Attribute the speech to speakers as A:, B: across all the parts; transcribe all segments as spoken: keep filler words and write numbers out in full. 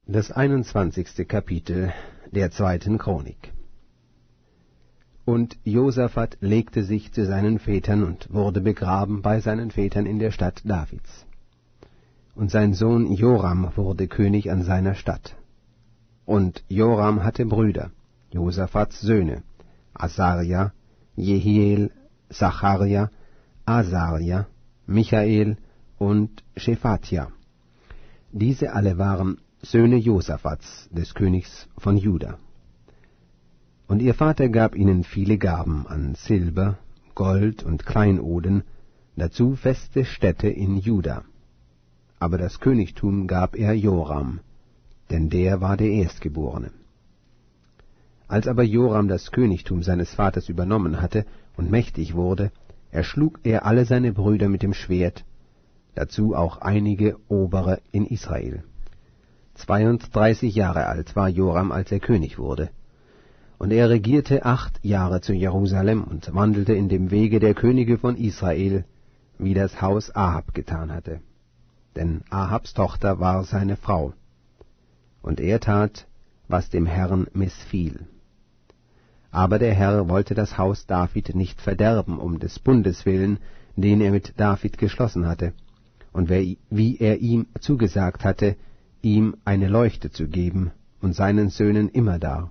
A: Das einundzwanzigste Kapitel der zweiten Chronik. Und Josaphat legte sich zu seinen Vätern und wurde begraben bei seinen Vätern in der Stadt Davids. Und sein Sohn Joram wurde König an seiner Stadt. Und Joram hatte Brüder, Josaphats Söhne, Asaria, Jehiel, Sacharja, Asaria, Michael und Schephatja. Diese alle waren Söhne Josaphats, des Königs von Juda. Und ihr Vater gab ihnen viele Gaben an Silber, Gold und Kleinoden, dazu feste Städte in Juda. Aber das Königtum gab er Joram, denn der war der Erstgeborene. Als aber Joram das Königtum seines Vaters übernommen hatte und mächtig wurde, erschlug er alle seine Brüder mit dem Schwert, dazu auch einige Obere in Israel. Zweiunddreißig Jahre alt war Joram, als er König wurde. Und er regierte acht Jahre zu Jerusalem und wandelte in dem Wege der Könige von Israel, wie das Haus Ahab getan hatte. Denn Ahabs Tochter war seine Frau. Und er tat, was dem Herrn missfiel. Aber der Herr wollte das Haus David nicht verderben, um des Bundes willen, den er mit David geschlossen hatte, und wie er ihm zugesagt hatte, ihm eine Leuchte zu geben, und seinen Söhnen immerdar.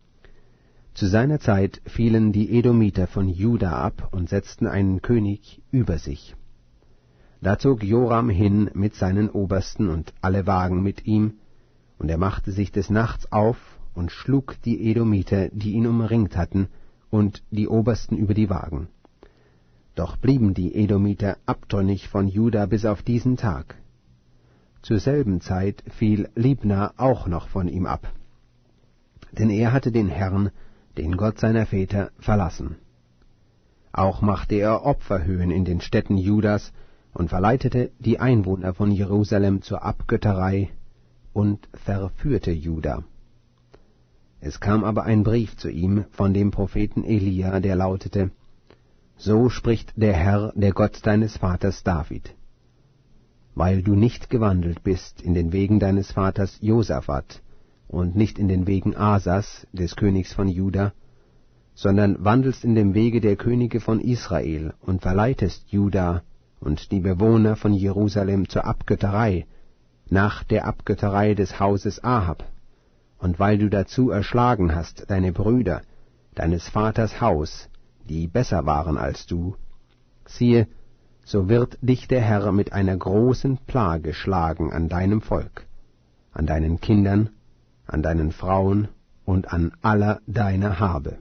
A: Zu seiner Zeit fielen die Edomiter von Juda ab und setzten einen König über sich. Da zog Joram hin mit seinen Obersten und alle Wagen mit ihm, und er machte sich des Nachts auf und schlug die Edomiter, die ihn umringt hatten, und die Obersten über die Wagen. Doch blieben die Edomiter abtrünnig von Juda bis auf diesen Tag. Zur selben Zeit fiel Libna auch noch von ihm ab, denn er hatte den Herrn, den Gott seiner Väter, verlassen. Auch machte er Opferhöhen in den Städten Judas und verleitete die Einwohner von Jerusalem zur Abgötterei und verführte Juda. Es kam aber ein Brief zu ihm von dem Propheten Elia, der lautete: So spricht der Herr, der Gott deines Vaters David: Weil du nicht gewandelt bist in den Wegen deines Vaters Josaphat und nicht in den Wegen Asas, des Königs von Juda, sondern wandelst in dem Wege der Könige von Israel und verleitest Juda und die Bewohner von Jerusalem zur Abgötterei, nach der Abgötterei des Hauses Ahab, und weil du dazu erschlagen hast deine Brüder, deines Vaters Haus, die besser waren als du, siehe, so wird dich der Herr mit einer großen Plage schlagen an deinem Volk, an deinen Kindern, an deinen Frauen und an aller deiner Habe.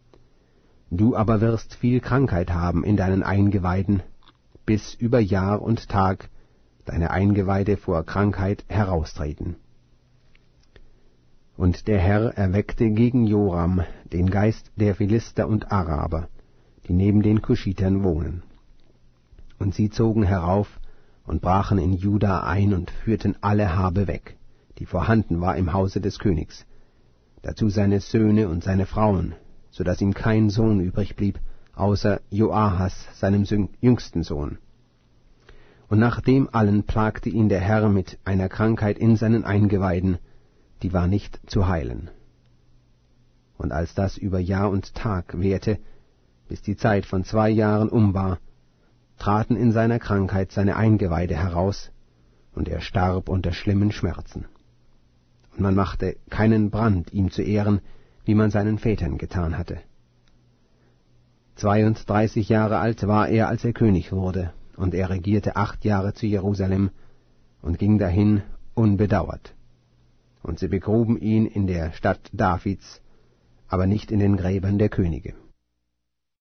A: Du aber wirst viel Krankheit haben in deinen Eingeweiden, bis über Jahr und Tag deine Eingeweide vor Krankheit heraustreten. Und der Herr erweckte gegen Joram den Geist der Philister und Araber, die neben den Kuschitern wohnen. Und sie zogen herauf und brachen in Juda ein und führten alle Habe weg, die vorhanden war im Hause des Königs, dazu seine Söhne und seine Frauen, so dass ihm kein Sohn übrig blieb, außer Joahas, seinem jüngsten Sohn. Und nach dem allen plagte ihn der Herr mit einer Krankheit in seinen Eingeweiden, die war nicht zu heilen. Und als das über Jahr und Tag währte, bis die Zeit von zwei Jahren um war, traten in seiner Krankheit seine Eingeweide heraus, und er starb unter schlimmen Schmerzen. Und man machte keinen Brand ihm zu Ehren, wie man seinen Vätern getan hatte. Zweiunddreißig Jahre alt war er, als er König wurde, und er regierte acht Jahre zu Jerusalem und ging dahin unbedauert. Und sie begruben ihn in der Stadt Davids, aber nicht in den Gräbern der Könige.